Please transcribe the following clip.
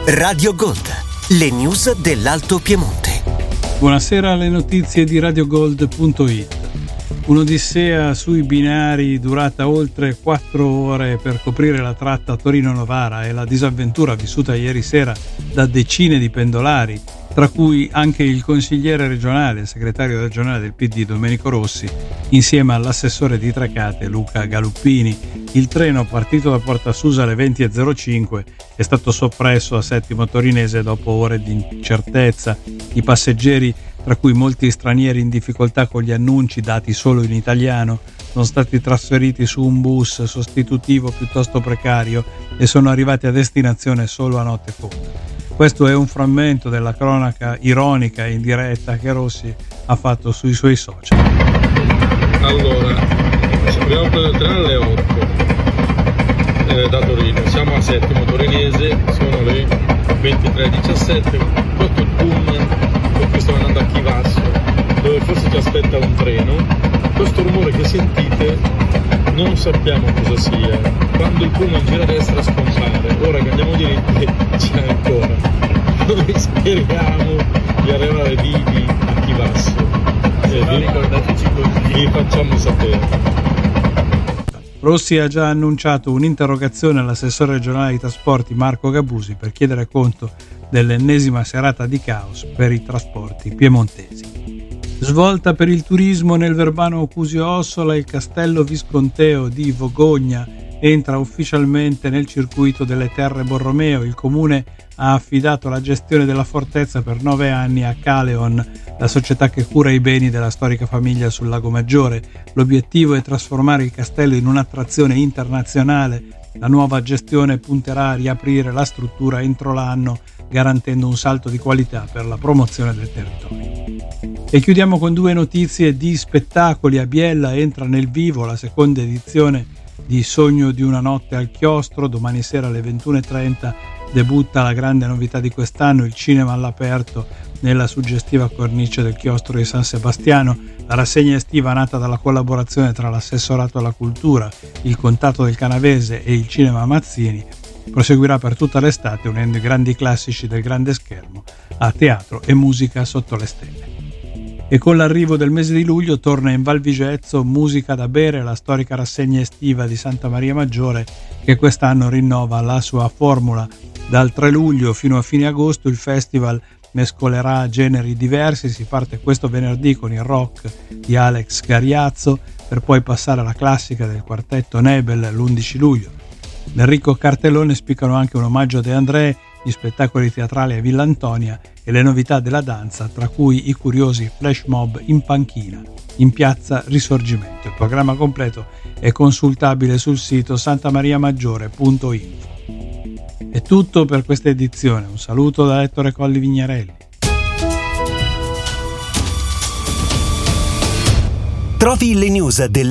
Radio Gold, le news dell'Alto Piemonte. Buonasera alle notizie di radiogold.it. Un'odissea sui binari durata oltre 4 ore per coprire la tratta Torino-Novara e la disavventura vissuta ieri sera da decine di pendolari, tra cui anche il consigliere regionale, il segretario regionale del PD Domenico Rossi, insieme all'assessore di Trecate Luca Galuppini. Il treno, partito da Porta Susa alle 20.05, è stato soppresso a Settimo Torinese dopo ore di incertezza. I passeggeri, tra cui molti stranieri in difficoltà con gli annunci dati solo in italiano, sono stati trasferiti su un bus sostitutivo piuttosto precario e sono arrivati a destinazione solo a notte fonda. Questo è un frammento della cronaca ironica e indiretta che Rossi ha fatto sui suoi social. Allora, abbiamo preso il treno alle 8 da Torino, siamo a Settimo Torinese, sono le 23.17, questo è il pullman con cui stiamo andando a Chivasso, dove forse ci aspetta un treno. Questo rumore che sentite non sappiamo cosa sia, quando il pullman gira a destra scompare, ora che andiamo diritti c'è ancora. Noi speriamo di arrivare vivi a Chivasso e vi facciamo sapere. Rossi ha già annunciato un'interrogazione all'assessore regionale ai trasporti Marco Gabusi per chiedere conto dell'ennesima serata di caos per i trasporti piemontesi. Svolta per il turismo nel Verbano Cusio Ossola, il castello visconteo di Vogogna entra ufficialmente nel circuito delle Terre Borromeo. Il comune ha affidato la gestione della fortezza per 9 anni a Caleon, la società che cura i beni della storica famiglia sul Lago Maggiore. L'obiettivo è trasformare il castello in un'attrazione internazionale. La nuova gestione punterà a riaprire la struttura entro l'anno, garantendo un salto di qualità per la promozione del territorio. E chiudiamo con 2 notizie di spettacoli. A Biella entra nel vivo la seconda edizione di Sogno di una notte al chiostro. Domani sera alle 21.30 debutta la grande novità di quest'anno, il cinema all'aperto nella suggestiva cornice del chiostro di San Sebastiano. La rassegna estiva, nata dalla collaborazione tra l'Assessorato alla Cultura, il Contato del Canavese e il Cinema Mazzini, proseguirà per tutta l'estate unendo i grandi classici del grande schermo a teatro e musica sotto le stelle. E con l'arrivo del mese di luglio torna in Val Vigezzo Musica da bere, la storica rassegna estiva di Santa Maria Maggiore, che quest'anno rinnova la sua formula. Dal 3 luglio fino a fine agosto il festival mescolerà generi diversi. Si parte questo venerdì con il rock di Alex Gariazzo, per poi passare alla classica del quartetto Nebel l'11 luglio. Nel ricco cartellone spiccano anche un omaggio a De André, gli spettacoli teatrali a Villa Antonia e le novità della danza, tra cui i curiosi flash mob in panchina in piazza Risorgimento. Il programma completo è consultabile sul sito santamariamaggiore.info. È tutto per questa edizione. Un saluto da Ettore Colli Vignarelli. Trovi le news del